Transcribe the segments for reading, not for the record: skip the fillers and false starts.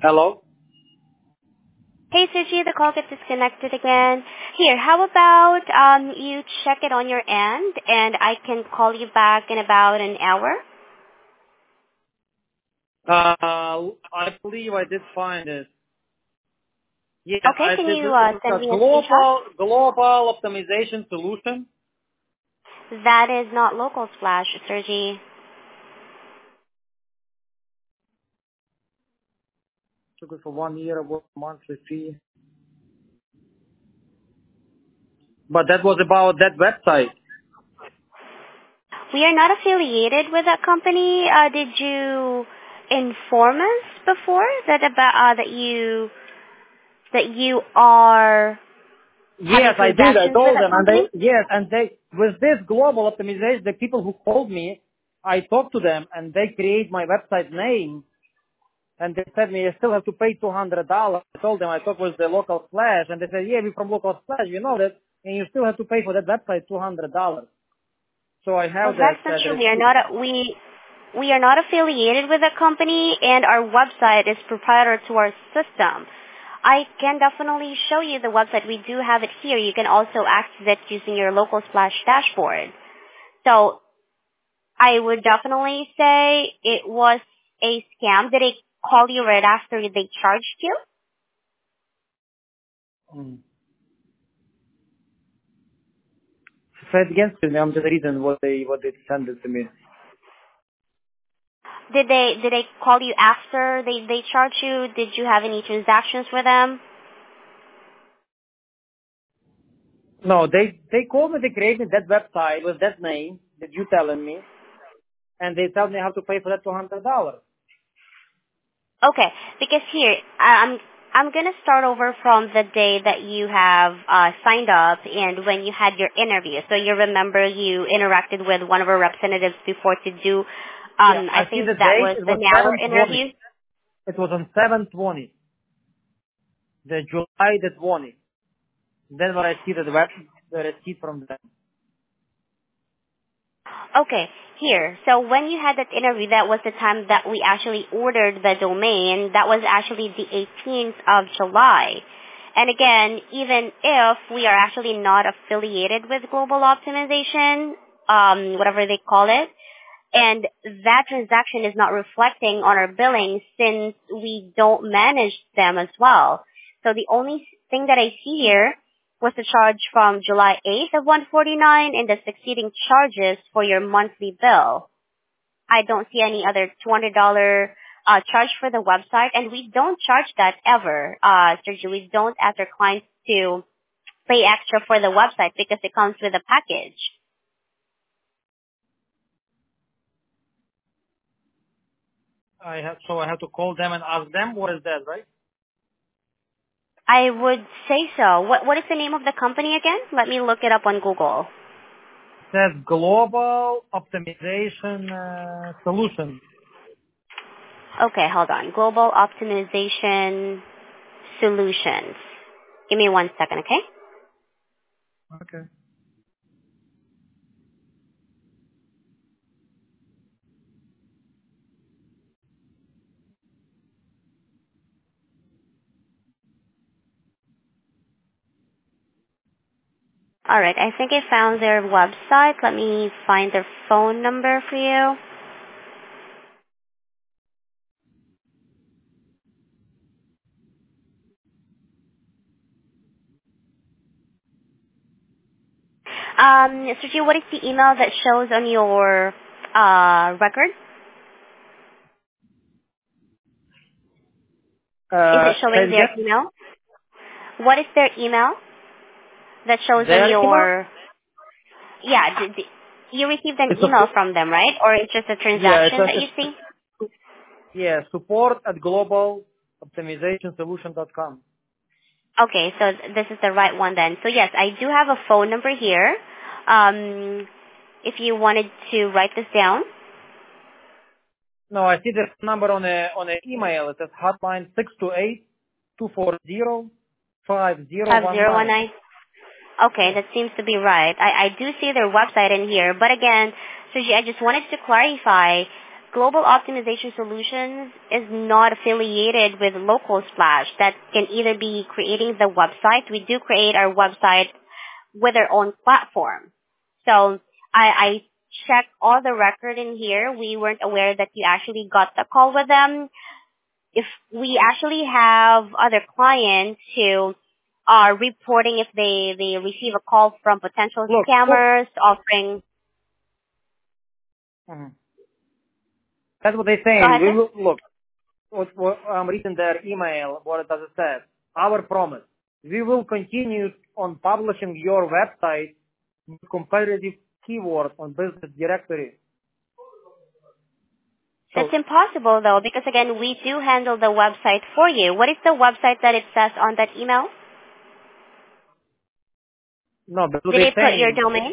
Hello? Hey, Suji, the call gets disconnected again. Here, how about you check it on your end, and I can call you back in about an hour? I believe I did find it. Yeah, Okay, I can did. you This is send a me a screenshot? global optimization solution. That is not Local Splash, Sergi. Took it for 1 year, about monthly fee. But that was about that website. We are not affiliated with that company. Did you inform us before that you are having Yes, I did. I transactions with told that them, and company? they with this global optimization, the people who called me, I talked to them, and they create my website name, and they said me, you still have to pay $200. I told them I talked with the local Splash, and they said, yeah, we're from local Splash, we know that, and you still have to pay for that website $200. So I Well, have that's not that true. receipt. We are not affiliated with the company, and our website is proprietary to our system. I can definitely show you the website. We do have it here. You can also access it using your local Splash dashboard. So I would definitely say it was a scam. Did they call you right after they charged you? Mm. Say it again to me. I'm just reading what they sent it to me. Did they call you after they charged you? Did you have any transactions with them? No, they called me. They created that website with that name that you telling me, and they tell me I have to pay for that $200. Okay, because here I'm gonna start over from the day that you have signed up and when you had your interview. So you remember you interacted with one of our representatives before to do. Yeah, I I see think the that date. was It an was hour 7/20. interview. It was on 7/20, the July the 20. Then when I see the receipt from them. Okay, here. So when you had that interview, that was the time that we actually ordered the domain. That was actually the 18th of July. And again, even if we are actually not affiliated with Global Optimization, whatever they call it, and that transaction is not reflecting on our billing since we don't manage them as well. So the only thing that I see here was the charge from July 8th of 149 and the succeeding charges for your monthly bill. I don't see any other $200 charge for the website, and we don't charge that ever, Sergio. We don't ask our clients to pay extra for the website because it comes with a package. I have to call them and ask them what is that, right? I would say so. What is the name of the company again? Let me look it up on Google. It says Global Optimization Solution. Okay, hold on. Global Optimization Solutions. Give me 1 second, okay? Okay. All right, I think I found their website. Let me find their phone number for you. Sergio, what is the email that shows on your record? Is it Say showing it their again. email? What is their email that shows on Their email? your... Yeah, you received an It's email from them, right? Or it's just a yeah, transaction that you see? support at globaloptimizationsolution.com. Okay, so this is the right one then. So yes, I do have a phone number here. If you wanted to write this down. No, I see the number on a email. It says hotline 628-240-5019. 5019. Okay, Yes. that seems to be right. I do see their website in here, but again, Sergi, I just wanted to clarify Global Optimization Solutions is not affiliated with Local Splash. That can either be creating the website. We do create our website with our own platform. So I checked all the record in here. We weren't aware that you actually got the call with them. If we actually have other clients who are reporting if they receive a call from potential scammers offering. Mhm. That's what they're saying. Go ahead, We sir. will look. What I'm reading their email. What does it say? Our promise. We will continue on publishing your website with competitive keywords on business directory. It's impossible though, because again, we do handle the website for you. What is the website that it says on that email? No, but what Did they're they put your saying. domain?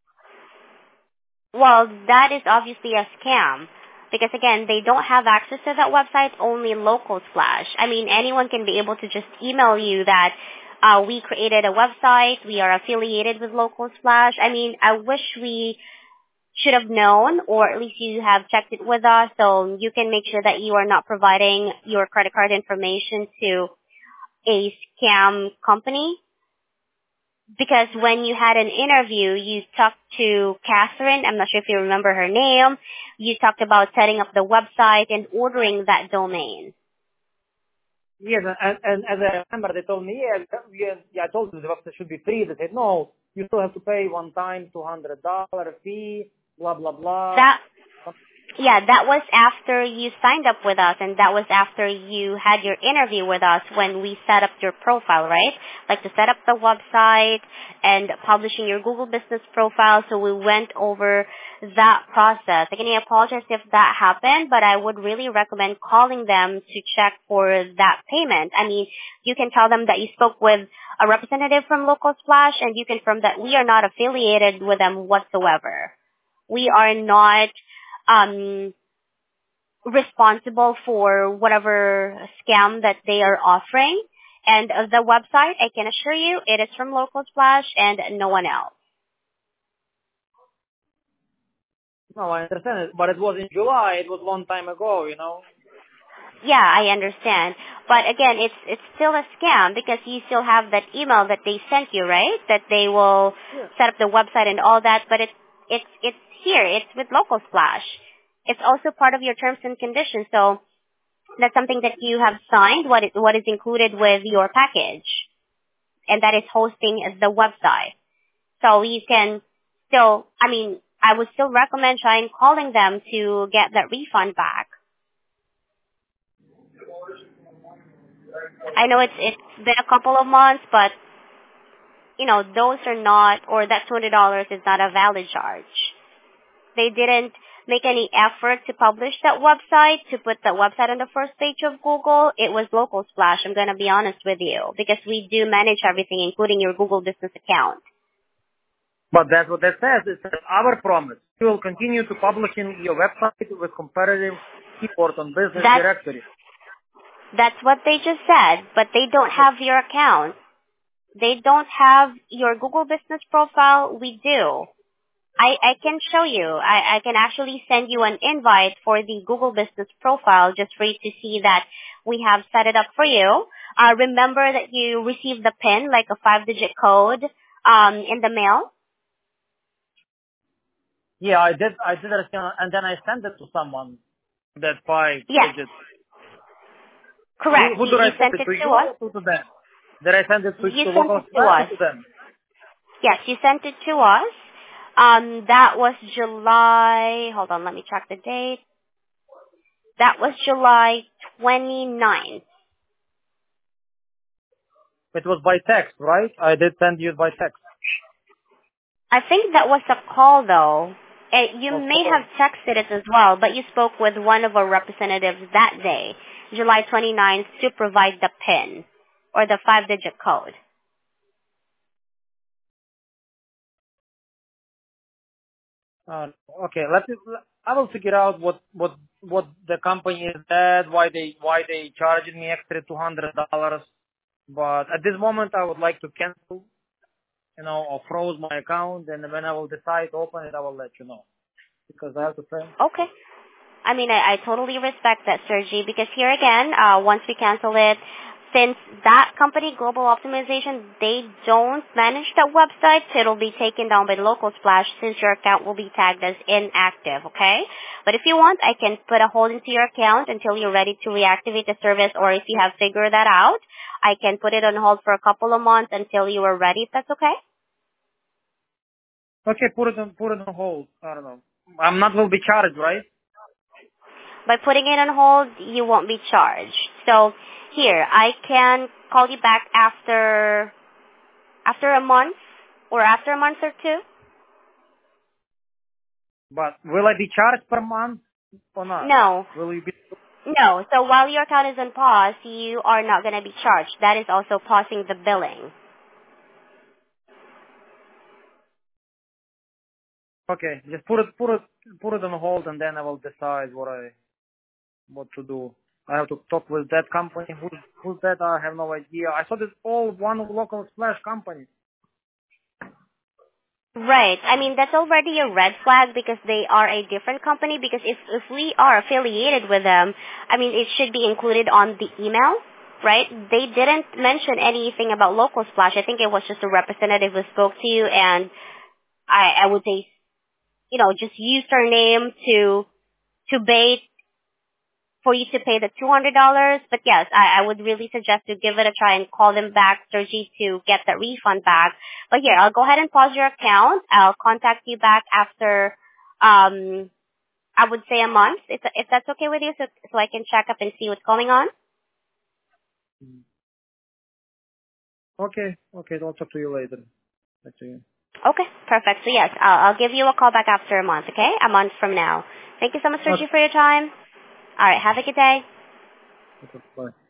Well, that is obviously a scam. Because again, they don't have access to that website, only Local Splash. I mean, anyone can be able to just email you that we created a website, we are affiliated with Local Splash. I mean, I wish we should have known, or at least you have checked it with us, so you can make sure that you are not providing your credit card information to a scam company. Because when you had an interview, you talked to Catherine. I'm not sure if you remember her name. You talked about setting up the website and ordering that domain. Yes, and as I remember, they told me, I told you the website should be free. They said, no, you still have to pay one time $200 fee, blah, blah, blah. That was after you signed up with us, and that was after you had your interview with us when we set up your profile, right? Like to set up the website and publishing your Google Business profile. So we went over that process. Again, I apologize if that happened, but I would really recommend calling them to check for that payment. I mean, you can tell them that you spoke with a representative from Local Splash, and you confirm that we are not affiliated with them whatsoever. We are not responsible for whatever scam that they are offering. And the website, I can assure you, it is from Local Splash and no one else. No, I understand it, but it was in July. It was a long time ago, you know. Yeah, I understand. But again, it's still a scam because you still have that email that they sent you, right? That they will set up the website and all that, but it's here. It's with Local Splash. It's also part of your terms and conditions, so that's something that you have signed, what is included with your package, and that is hosting the website. So you can still, I mean, I would still recommend trying calling them to get that refund back. I know it's been a couple of months, but you know, those are not, or that $200 is not a valid charge. They didn't make any effort to publish that website, to put that website on the first page of Google. It was Local Splash, I'm going to be honest with you, because we do manage everything, including your Google Business account. But that's what that says. It says our promise. We will continue to publish in your website with competitive keywords on business directory. That's what they just said, but they don't have your account. They don't have your Google Business profile. We do. I can show you. I can actually send you an invite for the Google Business profile just for you to see that we have set it up for you. Remember that you received the PIN, like a 5-digit code, in the mail? Yeah, I did understand, and then I sent it to someone, that 5 digits. Correct. Who did I send it to you us? or to them? Did I send it to Local Splash or to them? Yes, you sent it to us. That was July, hold on, let me check the date. That was July 29th. It was by text, right? I did send you by text. I think that was a call though. You may have texted it as well, but you spoke with one of our representatives that day, July 29th, to provide the PIN or the 5-digit code. Okay, I will figure out what the company is at, why they charging me extra $200. But at this moment, I would like to cancel, or froze my account, and when I will decide to open it, I will let you know, because I have to pay. Okay. I mean, I totally respect that, Sergi, because here again, once we cancel it, since that company, Global Optimization, they don't manage that website, so it'll be taken down by Local Splash since your account will be tagged as inactive, okay? But if you want, I can put a hold into your account until you're ready to reactivate the service, or if you have figured that out, I can put it on hold for a couple of months until you are ready, if that's okay? Okay, put it on hold. I don't know. I'm not will be charged, right? By putting it on hold, you won't be charged. So here, I can call you back after a month or after a month or two. But will I be charged per month or not? No. Will you be? No. So while your account is on pause, you are not going to be charged. That is also pausing the billing. Okay, just put it on hold, and then I will decide what to do. I have to talk with that company. Who's that? I have no idea. I thought it's all one Local Splash company. Right. I mean, that's already a red flag because they are a different company. Because if we are affiliated with them, I mean, it should be included on the email, right? They didn't mention anything about Local Splash. I think it was just a representative who spoke to you, and I would say, just use their name to bait for you to pay the $200. But yes, I would really suggest to give it a try and call them back, Sergi, to get that refund back. But here, I'll go ahead and pause your account. I'll contact you back after, I would say a month, if that's okay with you, so I can check up and see what's going on. Okay, I'll talk to you later. Back to you. Okay, perfect. So yes, I'll give you a call back after a month, okay? A month from now. Thank you so much, Sergi, for your time. All right, have a good day. Okay, bye.